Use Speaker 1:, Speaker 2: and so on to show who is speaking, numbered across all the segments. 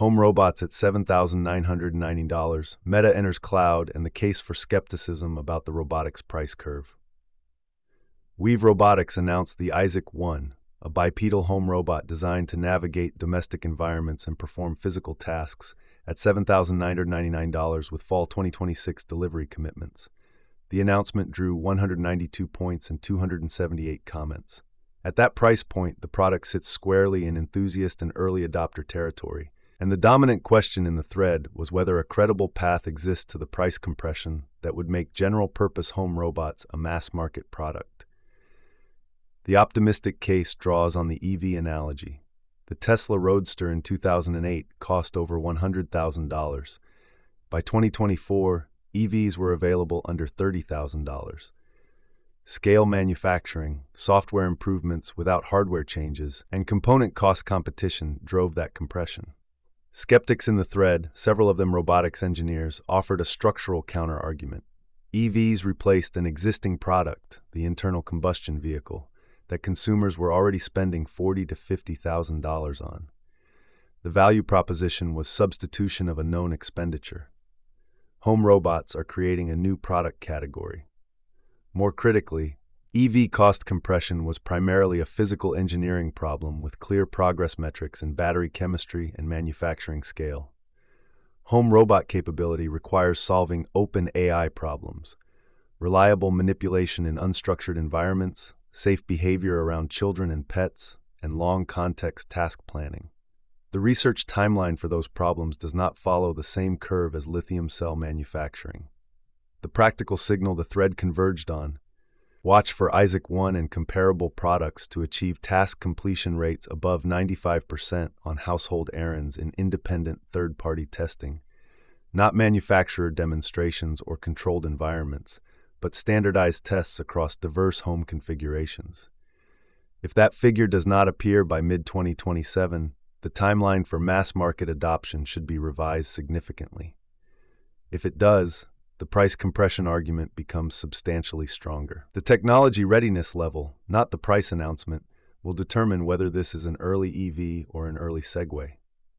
Speaker 1: Home robots at $7,990. Meta enters cloud and the case for skepticism about the robotics price curve. Weave Robotics announced the Isaac One, a bipedal home robot designed to navigate domestic environments and perform physical tasks, at $7,999 with fall 2026 delivery commitments. The announcement drew 192 points and 278 comments. At that price point, the product sits squarely in enthusiast and early adopter territory, and the dominant question in the thread was whether a credible path exists to the price compression that would make general-purpose home robots a mass-market product. The optimistic case draws on the EV analogy. The Tesla Roadster in 2008 cost over $100,000. By 2024, EVs were available under $30,000. Scale manufacturing, software improvements without hardware changes, and component cost competition drove that compression. Skeptics in the thread, several of them robotics engineers, offered a structural counter-argument. EVs replaced an existing product, the internal combustion vehicle, that consumers were already spending $40,000 to $50,000 on. The value proposition was substitution of a known expenditure. Home robots are creating a new product category. More critically, EV cost compression was primarily a physical engineering problem with clear progress metrics in battery chemistry and manufacturing scale. Home robot capability requires solving open AI problems, reliable manipulation in unstructured environments, safe behavior around children and pets, and long context task planning. The research timeline for those problems does not follow the same curve as lithium cell manufacturing. The practical signal the thread converged on: watch for Isaac One and comparable products to achieve task completion rates above 95% on household errands in independent third-party testing, not manufacturer demonstrations or controlled environments, but standardized tests across diverse home configurations. If that figure does not appear by mid-2027, the timeline for mass market adoption should be revised significantly. If it does, the price compression argument becomes substantially stronger. The technology readiness level, not the price announcement, will determine whether this is an early EV or an early segue.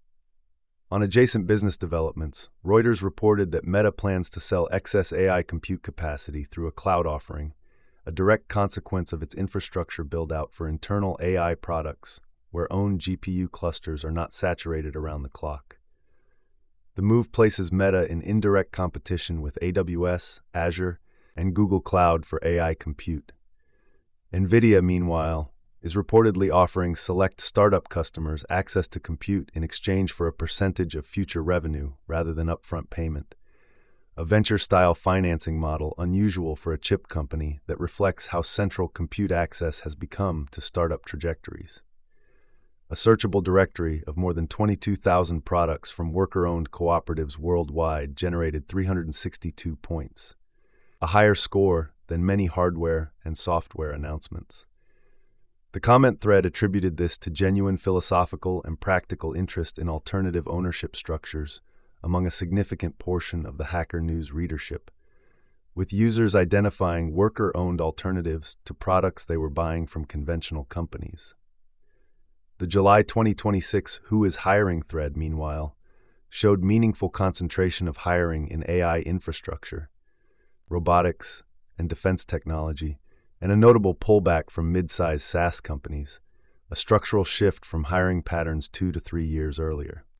Speaker 1: On adjacent business developments, Reuters reported that Meta plans to sell excess AI compute capacity through a cloud offering, a direct consequence of its infrastructure build-out for internal AI products, where own GPU clusters are not saturated around the clock. The move places Meta in indirect competition with AWS, Azure, and Google Cloud for AI compute. NVIDIA, meanwhile, is reportedly offering select startup customers access to compute in exchange for a percentage of future revenue rather than upfront payment, a venture-style financing model unusual for a chip company that reflects how central compute access has become to startup trajectories. A searchable directory of more than 22,000 products from worker-owned cooperatives worldwide generated 362 points, a higher score than many hardware and software announcements. The comment thread attributed this to genuine philosophical and practical interest in alternative ownership structures among a significant portion of the Hacker News readership, with users identifying worker-owned alternatives to products they were buying from conventional companies. The July 2026 Who is Hiring thread, meanwhile, showed meaningful concentration of hiring in AI infrastructure, robotics, and defense technology, and a notable pullback from mid-sized SaaS companies, a structural shift from hiring patterns 2 to 3 years earlier.